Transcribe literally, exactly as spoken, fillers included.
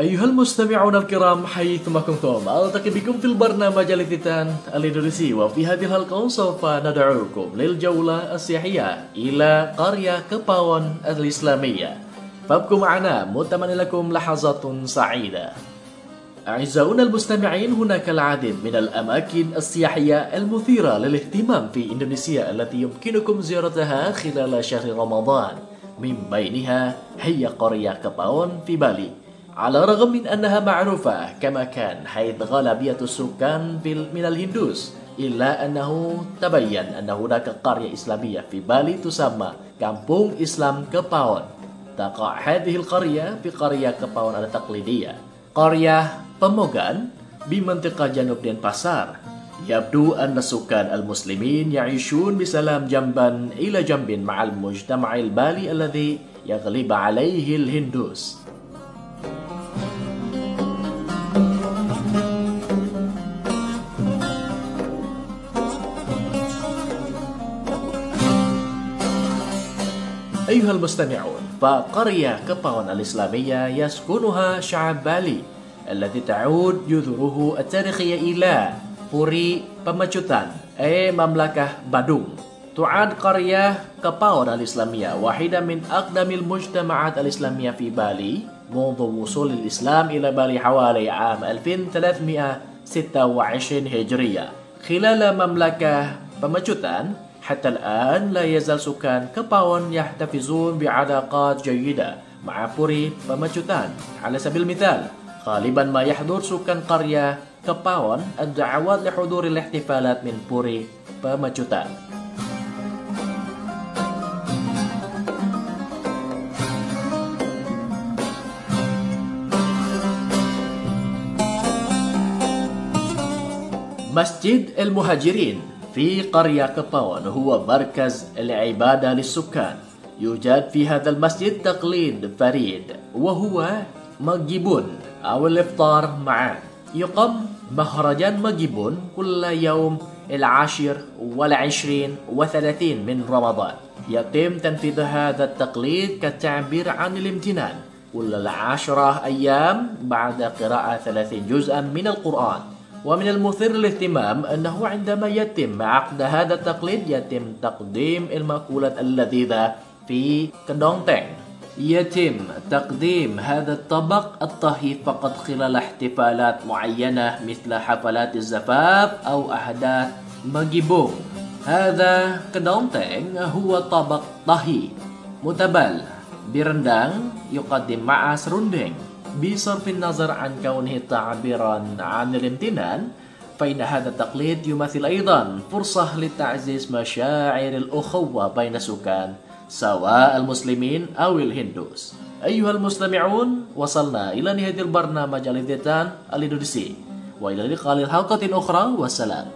أيها المستمعون الكرام حيثما كنتم ألتقي بكم في البرنامج الإذاعي الإندونيسي، وفي هذه الحلقة سوف ندعوكم للجولة السياحية إلى قرية كباون الإسلامية. فابقوا معنا متمنى لكم لحظات سعيدة. أعزائنا المستمعين، هناك العديد من الأماكن السياحية المثيرة للاهتمام في إندونيسيا التي يمكنكم زيارتها خلال شهر رمضان، من بينها هي قرية كباون في بالي. على الرغم من أنها معروفة كمكان حيث غالبية السكان من الهندوس، إلا أنه تبين أن هناك قرية إسلامية في بالي تسمى كامبونج إسلام كباون. تقع هذه القرية في قرية كباون التقليدية، قرية Pemogan بمنطقة جنوب دنباسار. يبدو أن السكان المسلمين يعيشون بسلام جنبا إلى جنب مع المجتمع البالي الذي يغلب عليه الهندوس. أيها المستمعون، فقرية كباون الإسلامية يسكنها شعب بالي الذي تعود جذوره التاريخية إلى Puri Pemecutan أي مملكة بادونغ. تعد قرية كباون الإسلامية واحدة من أقدم المجتمعات الإسلامية في بالي منذ وصول الإسلام إلى بالي حوالي عام ألف وثلاثمئة وستة وعشرين هجرية. خلال مملكة Pemecutan حتى الآن لا يزال سكان كباون يحتفظون بعلاقات جيدة مع بوري Pemecutan. على سبيل المثال، غالبا ما يحضر سكان قرية كباون الدعوات لحضور الاحتفالات من بوري Pemecutan. مسجد المهاجرين في قرية كباون هو مركز العبادة للسكان. يوجد في هذا المسجد تقليد فريد، وهو مجيبون أو الإفطار معا. يقام مهرجان مجيبون كل يوم العاشر والعشرين وثلاثين من رمضان. يتم تنفيذ هذا التقليد كالتعبير عن الامتنان كل العشرة أيام بعد قراءة ثلاثين جزءا من القرآن. ومن المثير للاهتمام أنه عندما يتم عقد هذا التقليد يتم تقديم المأكولات اللذيذة في كدونتeng. يتم تقديم هذا الطبق الطهي فقط خلال احتفالات معينة مثل حفلات الزفاف أو أحداث مجيبونغ. هذا كدونتeng هو طبق طهي متبل برندang يقدم مع serundeng. بصرف النظر عن كونه تعبيرا عن الامتنان، فإن هذا التقليد يمثل أيضا فرصة لتعزيز مشاعر الأخوة بين السكان سواء المسلمين أو الهندوس. أيها المستمعون، وصلنا إلى نهاية البرنامج الإذاعي الإندونيسي، وإلى اللقاء الحلقة أخرى، والسلام.